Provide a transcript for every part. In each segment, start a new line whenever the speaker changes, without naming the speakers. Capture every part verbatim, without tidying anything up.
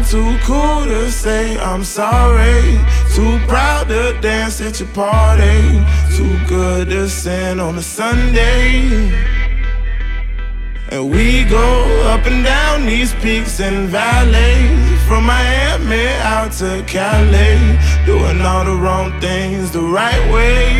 too cool to say I'm sorry. Too proud to dance at your party. Too good to sin on a Sunday. And we go up and down these peaks and valleys, from Miami out to Cali, doing all the wrong things the right way.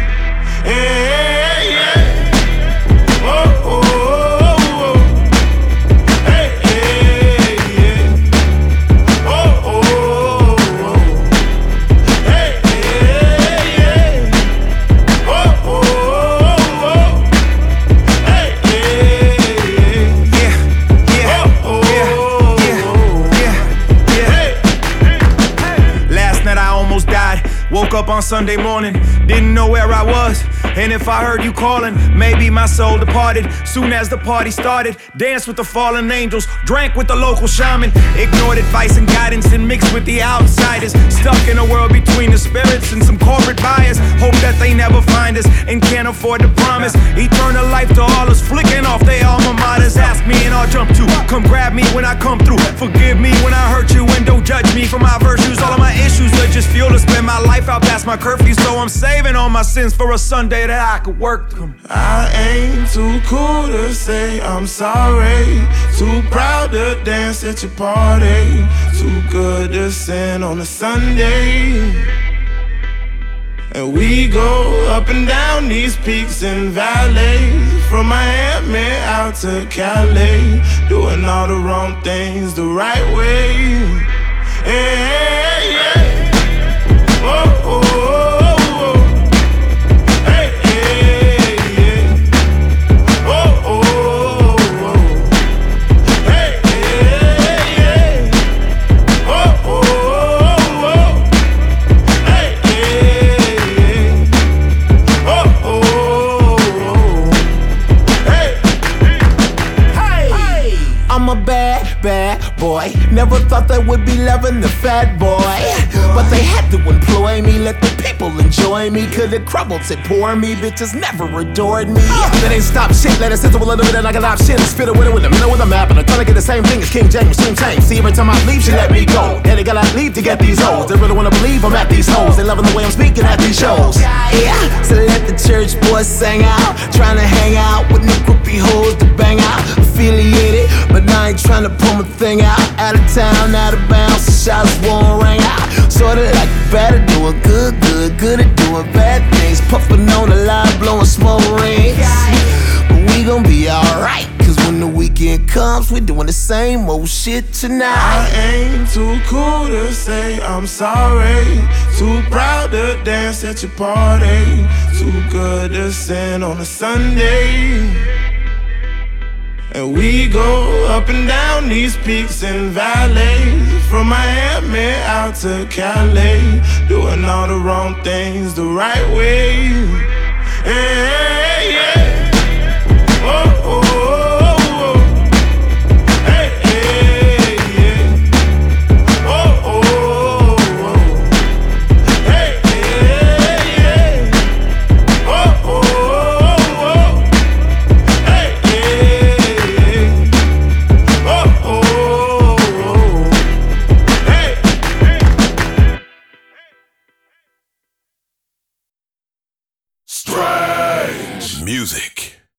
Yeah, yeah. Oh, oh, oh, oh. Hey, hey, yeah. Oh, oh, oh. Hey, hey, yeah. Oh, oh, oh. Hey, hey, yeah.
Yeah, yeah,
Oh,
yeah, yeah, yeah, yeah. Last night I almost died. Woke up on Sunday morning, didn't know where I was. And if I heard you calling, maybe my soul departed. Soon as the party started, danced with the fallen angels, drank with the local shaman, ignored advice and guidance and mixed with the outsiders. Stuck in a world between the spirits and some corporate buyers. Hope that they never find us and can't afford to promise eternal life to all us, flicking off their alma maters. Ask me and I'll jump to, come grab me when I come through. Forgive me when I hurt you and don't judge me for my virtues. All of my issues are just fuel to spend my life out past my curfew. So I'm saving all my sins for a Sunday that I could work them.
I ain't too cool to say I'm sorry. Too proud to dance at your party. Too good to sin on a Sunday. And we go up and down these peaks and valleys, from Miami out to Cali, doing all the wrong things the right way. Yeah, yeah. Oh, oh, oh, oh. Hey, hey, yeah. Oh, oh, oh. Hey, hey, yeah. Oh, oh, oh. Hey, hey, yeah. Oh, oh, oh. Hey,
Hey, I'm a bad, bad boy. Never thought that would be loving the fat boy. But they had to employ me, let the people enjoy me. Could've crumbled it, poor me, bitches never adored me. That ain't stop shit, let it sizzle a little bit and I got options. Spit it with it in the middle of the map, and I'm trying to get the same thing as King James, same same. See, every time I leave, she let me go. And they gotta leave to get these hoes. They really wanna believe I'm at these hoes. They loving the way I'm speaking at these shows. Yeah, so let the church boys sing out. Trying to hang out with new groupie hoes to bang out. Affiliated, but I ain't trying to pull my thing out. Out of town, out of bounds, the shots won't ring out. Sorta like bad at doing good, good, good at doing bad things. Puffin' on the line, blowing smoke rings. But we gon' be alright, cause when the weekend comes, we doing the same old shit tonight.
I ain't too cool to say I'm sorry. Too proud to dance at your party. Too good to sin on a Sunday. And we go up and down these peaks and valleys, from Miami out to Cali, doing all the wrong things the right way. Yeah, yeah.